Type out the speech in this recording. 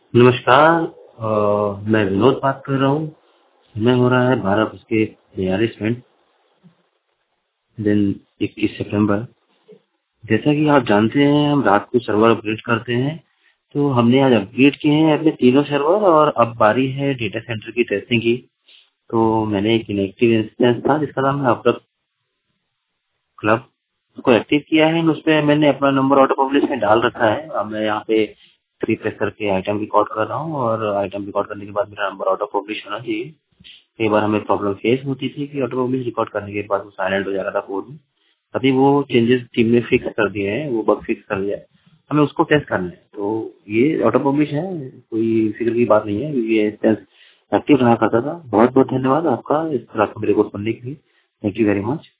नमस्कार। मैं विनोद बात कर रहा हूँ। समय हो रहा है 12:42 दिन 21 सितंबर। जैसा कि आप जानते हैं हम रात को सर्वर अपग्रेड करते हैं, तो हमने आज अपग्रेड किए हैं अपने तीनों सर्वर और अब बारी है डेटा सेंटर की टेस्टिंग की। तो मैंने एक इनएक्टिव इंस्टेंस था जिसका नाम है अपडेट क्लब, उसको एक्टिव किया है। उस पर मैंने अपना नंबर ऑटो पब्लिश में डाल रखा है। अब मैं यहाँ पे प्रेस करके आइटम रिकॉर्ड कर रहा हूँ और आइटम रिकॉर्ड करने के बाद मेरा नंबर ऑटो पब्लिश होना चाहिए। कई बार हमें प्रॉब्लम फेस होती थी कि ऑटो पब्लिश रिकॉर्ड करने के बाद वो साइलेंट हो जाता था कोड में। अभी वो चेंजेस टीम ने फिक्स कर दिए हैं, वो बग फिक्स कर दिया है। हमें उसको टेस्ट करना है। तो ये ऑटो पब्लिश है, कोई फिक्र की बात नहीं है। ये इंस्टेंस एक्टिव रहा करता था। बहुत बहुत धन्यवाद आपका इस तरह मेरे को सुनने के लिए। Thank you very much.